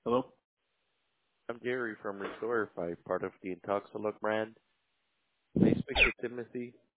Hello? I'm Jerry from Restorify, part of the Intoxilog brand. May I speak to Timothy?